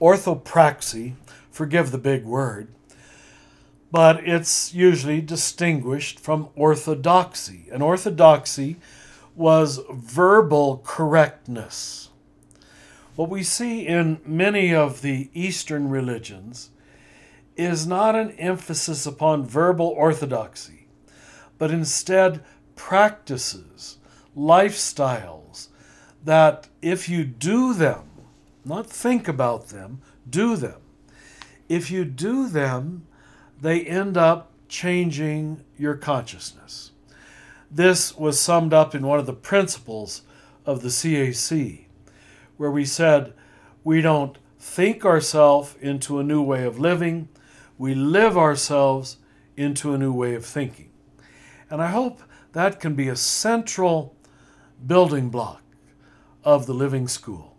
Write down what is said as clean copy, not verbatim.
orthopraxy, forgive the big word, but it's usually distinguished from orthodoxy. And orthodoxy was verbal correctness. What we see in many of the Eastern religions is not an emphasis upon verbal orthodoxy, but instead practices, lifestyles that if you do them, not think about them, do them. If you do them, they end up changing your consciousness. This was summed up in one of the principles of the CAC, where we said we don't think ourselves into a new way of living, we live ourselves into a new way of thinking. And I hope that can be a central building block of the Living School.